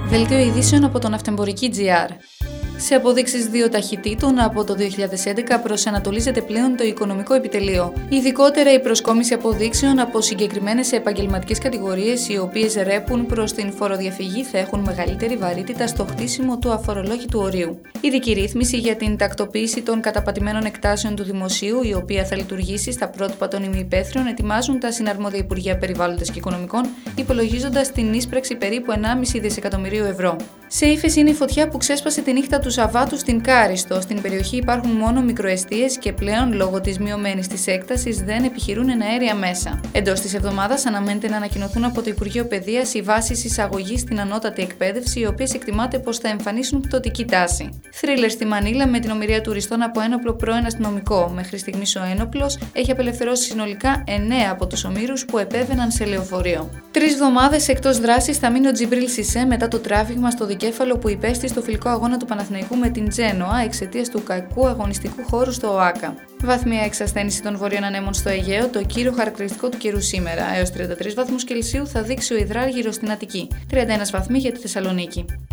Δελτίο ειδήσεων από τον Ναυτεμπορική.gr. Σε αποδείξεις 2 ταχυτήτων από το 2011 προσανατολίζεται πλέον το οικονομικό επιτελείο. Ειδικότερα η προσκόμιση αποδείξεων από συγκεκριμένες επαγγελματικές κατηγορίες, οι οποίες ρέπουν προς την φοροδιαφυγή, θα έχουν μεγαλύτερη βαρύτητα στο χτίσιμο του αφορολόγητου ορίου. Ειδική ρύθμιση για την τακτοποίηση των καταπατημένων εκτάσεων του δημοσίου, η οποία θα λειτουργήσει στα πρότυπα των ημιυπαίθριων, ετοιμάζουν τα συναρμόδια Υπουργεία Περιβάλλοντος και Οικονομικών, υπολογίζοντας την ίσπραξη περίπου 1,5 δισεκατομμυρίου ευρώ. Σε ύφεση είναι η φωτιά που ξέσπασε τη νύχτα του Σαββάτου στην Κάριστο. Στην περιοχή υπάρχουν μόνο μικροεστίες και πλέον, λόγω της μειωμένης της έκτασης, δεν επιχειρούν εναέρια μέσα. Εντός της εβδομάδας αναμένεται να ανακοινωθούν από το Υπουργείο Παιδείας οι βάσεις εισαγωγής στην ανώτατη εκπαίδευση, οι οποίες εκτιμάται πως θα εμφανίσουν πτωτική τάση. Θρίλερ στη Μανίλα με την ομηρία τουριστών από ένοπλο πρώην αστυνομικό. Μέχρι στιγμής ο ένοπλος έχει απελευθερώσει συνολικά 9 από τους ομήρους που επέβαιναν σε λεωφορείο. 3 εβδομάδες εκτός δράσης θα μείνει ο Τζιμπρίλ Σισέ μετά το τράβηγμα στο δικέφαλο που υπέστη στο φιλικό αγώνα του Παναθηναϊκού με την Τζένοα εξαιτίας του κακού αγωνιστικού χώρου στο ΟΑΚΑ. Βαθμία εξασθένηση των βορείων ανέμων στο Αιγαίο, το κύριο χαρακτηριστικό του καιρού σήμερα. Έως 33 βαθμούς Κελσίου θα δείξει ο υδράργυρος στην Αττική, 31 βαθμοί για τη Θεσσαλονίκη.